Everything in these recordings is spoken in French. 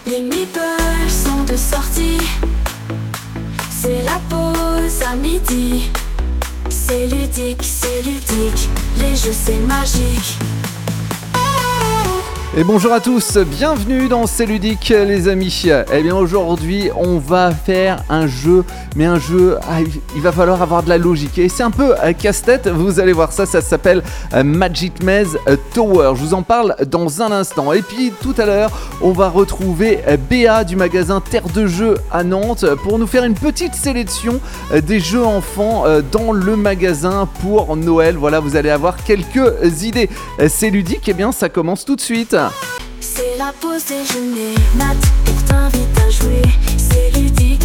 Les meeples sont de sortie. C'est la pause à midi. C'est ludique, les jeux c'est magique. Et bonjour à tous, bienvenue dans C'est ludique les amis. Eh bien aujourd'hui on va faire un jeu, mais un jeu, il va falloir avoir de la logique. Et c'est un peu casse-tête, vous allez voir ça s'appelle Magic Maze Tower. Je vous en parle dans un instant. Et puis tout à l'heure, on va retrouver Béa du magasin Terre de Jeux à Nantes pour nous faire une petite sélection des jeux enfants dans le magasin pour Noël. Voilà, vous allez avoir quelques idées. C'est ludique, eh bien ça commence tout de suite. C'est la pause déjeuner, Nat pour t'invite à jouer. C'est ludique,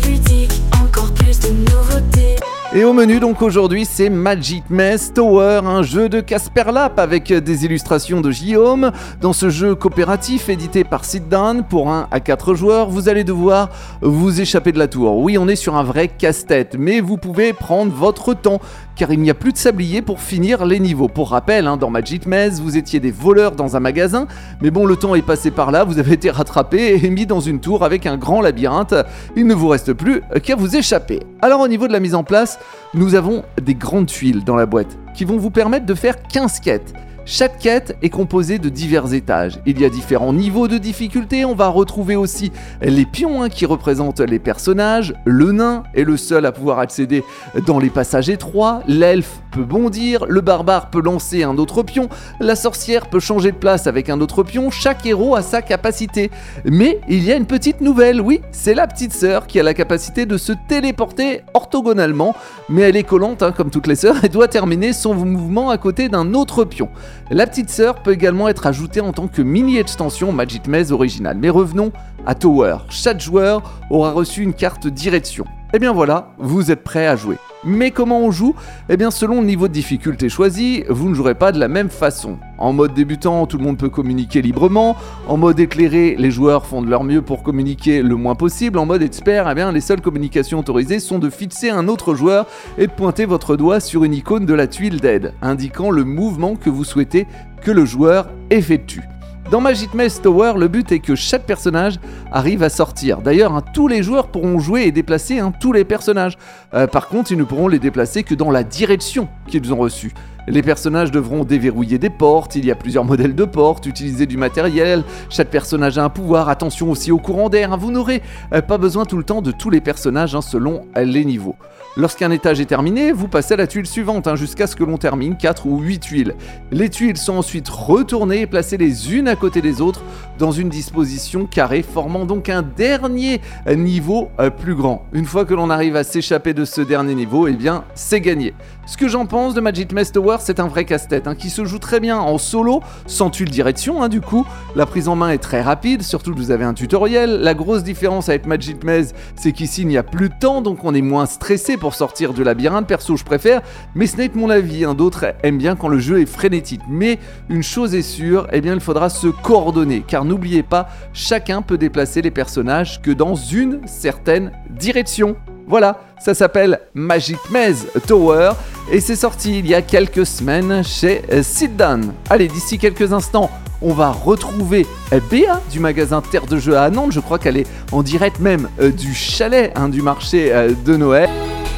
encore plus de nouveautés. Et au menu donc aujourd'hui c'est Magic Maze Tower, un jeu de Casperlap avec des illustrations de Guillaume. Dans ce jeu coopératif édité par Sit Down pour 1 à 4 joueurs, vous allez devoir vous échapper de la tour. Oui, on est sur un vrai casse-tête, mais vous pouvez prendre votre temps car il n'y a plus de sablier pour finir les niveaux. Pour rappel, dans Magic Maze, vous étiez des voleurs dans un magasin, mais bon, le temps est passé par là, vous avez été rattrapé et mis dans une tour avec un grand labyrinthe. Il ne vous reste plus qu'à vous échapper. Alors au niveau de la mise en place, nous avons des grandes tuiles dans la boîte qui vont vous permettre de faire 15 quêtes. Chaque quête est composée de divers étages. Il y a différents niveaux de difficulté. On va retrouver aussi les pions qui représentent les personnages. Le nain est le seul à pouvoir accéder dans les passages étroits. L'elfe peut bondir. Le barbare peut lancer un autre pion. La sorcière peut changer de place avec un autre pion. Chaque héros a sa capacité. Mais il y a une petite nouvelle. Oui, c'est la petite sœur qui a la capacité de se téléporter orthogonalement. Mais elle est collante comme toutes les sœurs et doit terminer son mouvement à côté d'un autre pion. La petite sœur peut également être ajoutée en tant que mini-extension Magic Maze originale. Mais revenons à Tower. Chaque joueur aura reçu une carte direction. Et bien voilà, vous êtes prêts à jouer. Mais comment on joue ? Eh bien selon le niveau de difficulté choisi, vous ne jouerez pas de la même façon. En mode débutant, tout le monde peut communiquer librement. En mode éclairé, les joueurs font de leur mieux pour communiquer le moins possible. En mode expert, eh bien, les seules communications autorisées sont de fixer un autre joueur et de pointer votre doigt sur une icône de la tuile d'aide, indiquant le mouvement que vous souhaitez que le joueur effectue. Dans Magic Maze Tower, le but est que chaque personnage arrive à sortir. D'ailleurs, tous les joueurs pourront jouer et déplacer tous les personnages. Par contre, ils ne pourront les déplacer que dans la direction qu'ils ont reçue. Les personnages devront déverrouiller des portes, il y a plusieurs modèles de portes, utiliser du matériel, chaque personnage a un pouvoir, attention aussi au courant d'air, vous n'aurez pas besoin tout le temps de tous les personnages selon les niveaux. Lorsqu'un étage est terminé, vous passez à la tuile suivante jusqu'à ce que l'on termine 4 ou 8 tuiles. Les tuiles sont ensuite retournées et placées les unes à côté des autres dans une disposition carrée, formant donc un dernier niveau plus grand. Une fois que l'on arrive à s'échapper de ce dernier niveau, eh bien c'est gagné. Ce que j'en pense de Magic Maze Tower, c'est un vrai casse-tête qui se joue très bien en solo, sans tuile direction du coup. La prise en main est très rapide, surtout que vous avez un tutoriel. La grosse différence avec Magic Maze, c'est qu'ici il n'y a plus de temps, donc on est moins stressé pour sortir du labyrinthe. Perso, je préfère, mais ce n'est que mon avis. D'autres aiment bien quand le jeu est frénétique. Mais une chose est sûre, eh bien il faudra se coordonner, car n'oubliez pas, chacun peut déplacer les personnages que dans une certaine direction. Voilà, ça s'appelle Magic Maze Tower et c'est sorti il y a quelques semaines chez Sit Down. Allez, d'ici quelques instants, on va retrouver Béa du magasin Terre de Jeux à Nantes. Je crois qu'elle est en direct même du chalet du marché de Noël.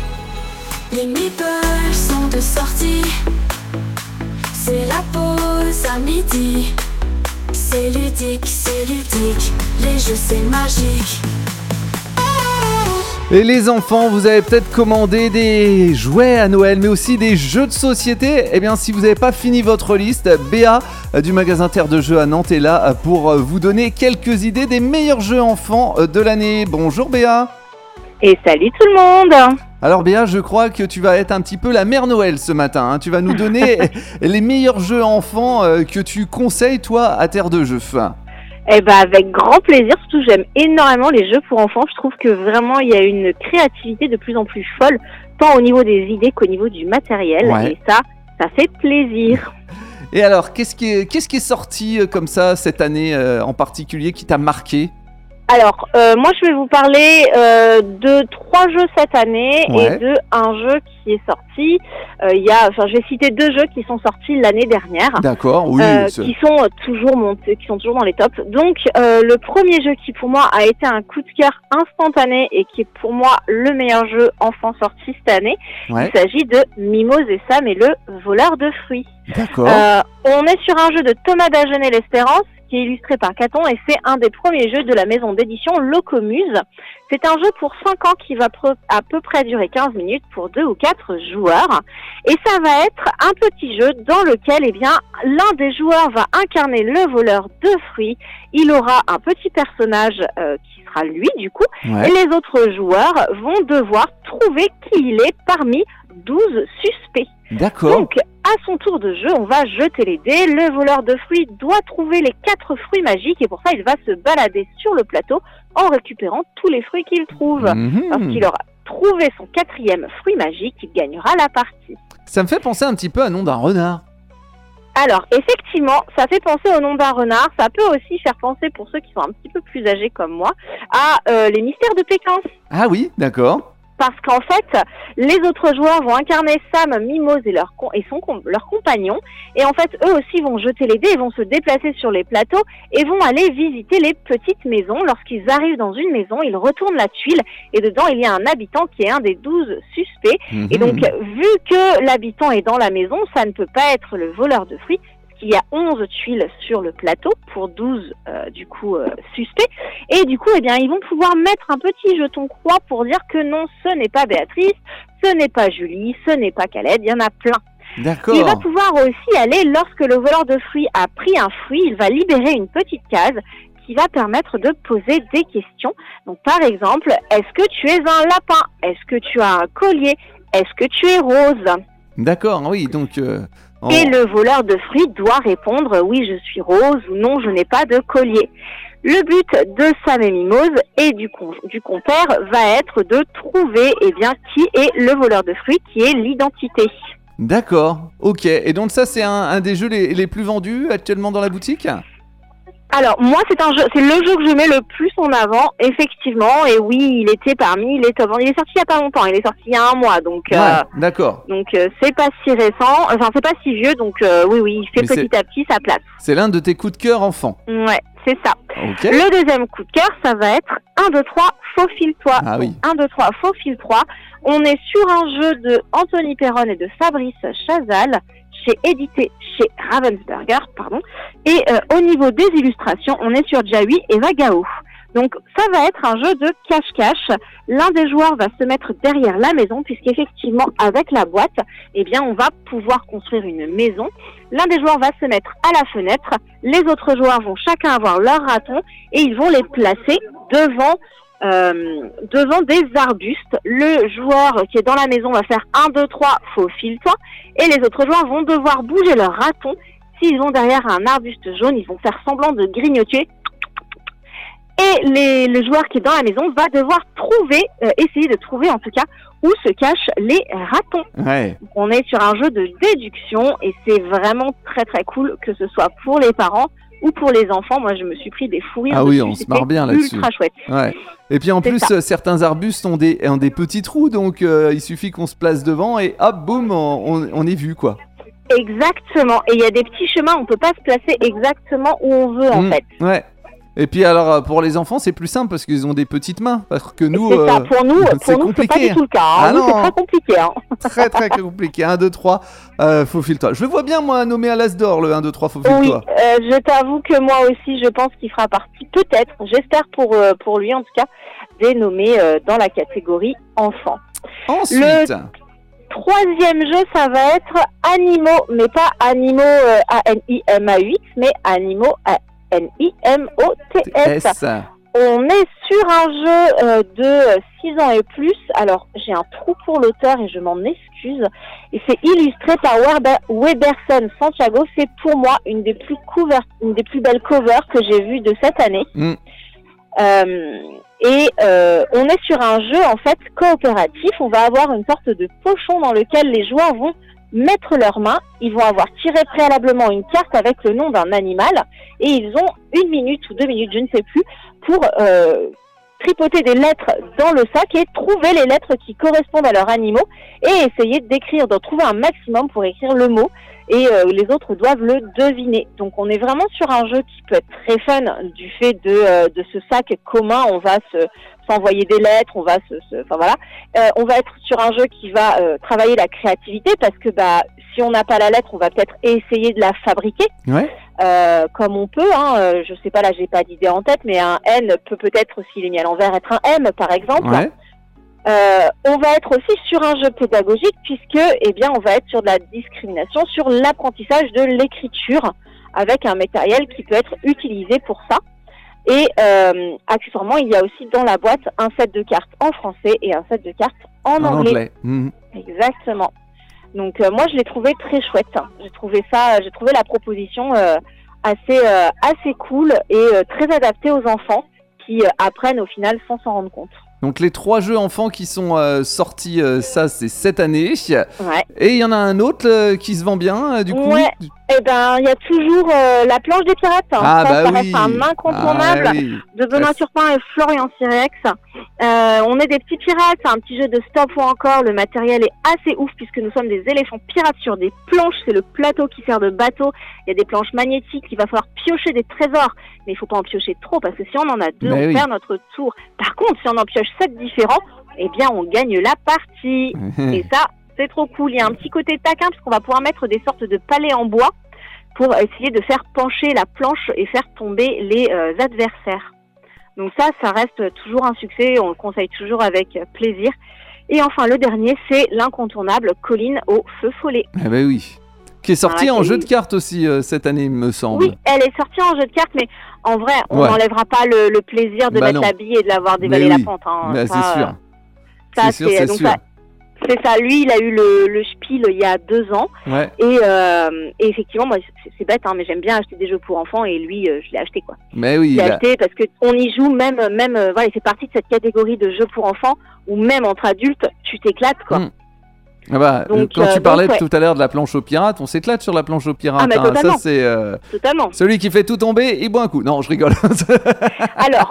Les meeples sont de sortie. C'est la pause à midi. C'est ludique, les jeux c'est magique. Et les enfants, vous avez peut-être commandé des jouets à Noël, mais aussi des jeux de société. Eh bien, si vous n'avez pas fini votre liste, Béa du magasin Terre de Jeux à Nantes est là pour vous donner quelques idées des meilleurs jeux enfants de l'année. Bonjour Béa. Et salut tout le monde. Alors Béa, je crois que tu vas être un petit peu la mère Noël ce matin. Tu vas nous donner les meilleurs jeux enfants que tu conseilles toi à Terre de Jeux. Eh ben avec grand plaisir, surtout j'aime énormément les jeux pour enfants. Je trouve que vraiment il y a une créativité de plus en plus folle, tant au niveau des idées qu'au niveau du matériel. Ouais. Et ça fait plaisir. Et alors, qu'est-ce qui est sorti comme ça cette année en particulier qui t'a marqué ? Alors, moi, je vais vous parler de 3 jeux cette année et de un jeu qui est sorti. Je vais citer 2 jeux qui sont sortis l'année dernière. D'accord, oui. Qui sont toujours dans les tops. Donc, le premier jeu qui pour moi a été un coup de cœur instantané et qui est pour moi le meilleur jeu enfant sorti cette année, il s'agit de Mimose et Sam et le voleur de fruits. D'accord. On est sur un jeu de Thomas Dagenet l'Espérance, qui est illustré par Caton, et c'est un des premiers jeux de la maison d'édition Locomuse. C'est un jeu pour 5 ans qui va à peu près durer 15 minutes pour 2 ou 4 joueurs. Et ça va être un petit jeu dans lequel, l'un des joueurs va incarner le voleur de fruits. Il aura un petit personnage qui sera lui, du coup. Et les autres joueurs vont devoir trouver qui il est parmi 12 suspects. D'accord. Donc, à son tour de jeu, on va jeter les dés. Le voleur de fruits doit trouver les 4 fruits magiques et pour ça, il va se balader sur le plateau en récupérant tous les fruits qu'il trouve. Lorsqu'il aura trouvé son 4e fruit magique, il gagnera la partie. Ça me fait penser un petit peu à Nom d'un renard. Alors, effectivement, ça fait penser au Nom d'un renard. Ça peut aussi faire penser, pour ceux qui sont un petit peu plus âgés comme moi, à les mystères de Pékin. Ah oui, d'accord. Parce qu'en fait, les autres joueurs vont incarner Sam, Mimose et leur compagnon. Et en fait, eux aussi vont jeter les dés et vont se déplacer sur les plateaux et vont aller visiter les petites maisons. Lorsqu'ils arrivent dans une maison, ils retournent la tuile et dedans, il y a un habitant qui est un des 12 suspects. Et donc, vu que l'habitant est dans la maison, ça ne peut pas être le voleur de fruits. Il y a 11 tuiles sur le plateau pour 12 suspects et du coup ils vont pouvoir mettre un petit jeton croix pour dire que non, ce n'est pas Béatrice, ce n'est pas Julie, ce n'est pas Khaled, il y en a plein. D'accord. Il va pouvoir aussi aller, lorsque le voleur de fruits a pris un fruit, il va libérer une petite case qui va permettre de poser des questions. Donc par exemple, est-ce que tu es un lapin? Est-ce que tu as un collier? Est-ce que tu es rose? D'accord, oui, donc... Et le voleur de fruits doit répondre « Oui, je suis rose » ou « Non, je n'ai pas de collier ». Le but de Sam et Mimose et du compère va être de trouver qui est le voleur de fruits, qui est l'identité. D'accord, ok. Et donc ça, c'est un des jeux les plus vendus actuellement dans la boutique ? Alors moi c'est le jeu que je mets le plus en avant, effectivement, et oui, il était parmi les top. Il est sorti il y a pas longtemps, il est sorti il y a un mois, donc d'accord. Donc c'est pas si récent, enfin c'est pas si vieux, donc oui, il fait petit à petit sa place. C'est l'un de tes coups de cœur enfant. Ouais, c'est ça. Okay. Le deuxième coup de cœur, ça va être 1, 2, 3, Faufile-toi. Ah oui. 1, 2, 3, Faufile-toi. On est sur un jeu de Anthony Perron et de Fabrice Chazal, édité chez Ravensburger, et au niveau des illustrations, on est sur Jaoui et Vagao. Donc ça va être un jeu de cache-cache. L'un des joueurs va se mettre derrière la maison, puisqu'effectivement avec la boîte, on va pouvoir construire une maison. L'un des joueurs va se mettre à la fenêtre, les autres joueurs vont chacun avoir leur raton et ils vont les placer devant des arbustes. Le joueur qui est dans la maison va faire 1, 2, 3, faufile-toi, et les autres joueurs vont devoir bouger leur raton. S'ils vont derrière un arbuste jaune, ils vont faire semblant de grignoter. Et le joueur qui est dans la maison va devoir essayer de trouver en tout cas où se cachent les ratons. Ouais. On est sur un jeu de déduction et c'est vraiment très très cool, que ce soit pour les parents ou pour les enfants. Moi je me suis pris des fous rires. Ah oui, on se marre bien là-dessus. Ultra chouette. Ouais. Et puis en plus certains arbustes ont des petits trous, donc il suffit qu'on se place devant et hop boum, on est vu quoi. Exactement. Et il y a des petits chemins, on peut pas se placer exactement où on veut en fait. Ouais. Et puis alors pour les enfants c'est plus simple parce qu'ils ont des petites mains, parce que nous c'est ça. Pour nous c'est c'est pas du tout le cas. Ah nous, non. c'est très compliqué. Très très compliqué. 1, 2, 3, faufile-toi. Je le vois bien moi nommé à l'As d'or le 1, 2, 3, faufile-toi. Oui, je t'avoue que moi aussi je pense qu'il fera partie, peut-être, j'espère pour lui en tout cas, dénommé dans la catégorie enfant. Ensuite, le troisième jeu, ça va être Animo, mais pas Animo A-N-I-M-A-8, mais Animo A-N-I-M-O-T-S. On est sur un jeu de 6 ans et plus. Alors, j'ai un trou pour l'auteur et je m'en excuse. Et c'est illustré par Weberson Santiago. C'est pour moi une des plus belles covers que j'ai vues de cette année. On est sur un jeu en fait coopératif. On va avoir une sorte de pochon dans lequel les joueurs vont mettre leurs mains, ils vont avoir tiré préalablement une carte avec le nom d'un animal et ils ont 1 minute ou 2 minutes, je ne sais plus, pour tripoter des lettres dans le sac et trouver les lettres qui correspondent à leurs animaux et essayer d'en trouver un maximum pour écrire le mot et les autres doivent le deviner. Donc on est vraiment sur un jeu qui peut être très fun du fait de ce sac commun, on va s'envoyer des lettres, on va on va être sur un jeu qui va travailler la créativité parce que si on n'a pas la lettre, on va peut-être essayer de la fabriquer. Ouais. Comme on peut, je sais pas, là j'ai pas d'idée en tête, mais un N peut-être, s'il est mis à l'envers, être un M par exemple. Ouais. On va être aussi sur un jeu pédagogique puisque, on va être sur de la discrimination, sur l'apprentissage de l'écriture avec un matériel qui peut être utilisé pour ça. Et accessoirement, il y a aussi dans la boîte un set de cartes en français et un set de cartes en anglais. Mmh. Exactement. Donc moi je l'ai trouvé très chouette. J'ai trouvé la proposition assez cool et très adaptée aux enfants qui apprennent au final sans s'en rendre compte. Donc les 3 jeux enfants qui sont sortis, ça c'est cette année. Ouais. Et il y en a un autre qui se vend bien du coup. Ouais. Eh ben, il y a toujours la planche des pirates. Ah, ça reste un incontournable de Benoît Turpin et Florian Sirex. On est des petits pirates, c'est un petit jeu de stop ou encore. Le matériel est assez ouf puisque nous sommes des éléphants pirates sur des planches. C'est le plateau qui sert de bateau. Il y a des planches magnétiques. Il va falloir piocher des trésors. Mais il faut pas en piocher trop parce que si on en a 2, on perd notre tour. Par contre, si on en pioche 7 différents, eh bien, on gagne la partie. Et ça, c'est trop cool. Il y a un petit côté taquin parce qu'on va pouvoir mettre des sortes de palets en bois pour essayer de faire pencher la planche et faire tomber les adversaires. Donc ça reste toujours un succès, on le conseille toujours avec plaisir. Et enfin, le dernier, c'est l'incontournable Colline au feu follet. Ah bah oui, qui est sorti en jeu de cartes aussi cette année, il me semble. Oui, elle est sortie en jeu de cartes, mais en vrai, on n'enlèvera pas le plaisir de mettre la bille et de l'avoir dévalé la pente. C'est sûr. C'est sûr. C'est ça, lui il a eu le Spiel il y a 2 ans et effectivement moi c'est bête mais j'aime bien acheter des jeux pour enfants et lui je l'ai acheté quoi. Mais oui, je l'ai acheté parce que on y joue même il fait partie de cette catégorie de jeux pour enfants où même entre adultes tu t'éclates quoi. Donc, quand tu parlais tout à l'heure de la planche aux pirates, on s'éclate sur la planche aux pirates. Totalement. Ça c'est totalement. Celui qui fait tout tomber, il boit un coup. Non, je rigole. Alors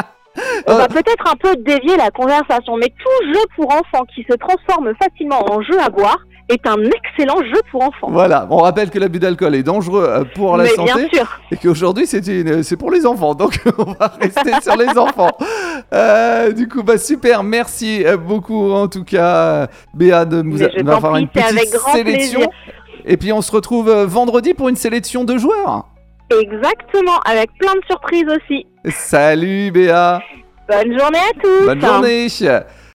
on va peut-être un peu dévier la conversation, mais tout jeu pour enfants qui se transforme facilement en jeu à boire est un excellent jeu pour enfants. Voilà, on rappelle que l'abus d'alcool est dangereux pour la santé. Bien sûr. Et qu'aujourd'hui c'est pour les enfants, donc on va rester sur les enfants. Du coup, super, merci beaucoup en tout cas Béa de nous avoir une petite sélection. Plaisir. Et puis on se retrouve vendredi pour une sélection de joueurs. Exactement, avec plein de surprises aussi. Salut Béa. Bonne journée à tous. Bonne journée.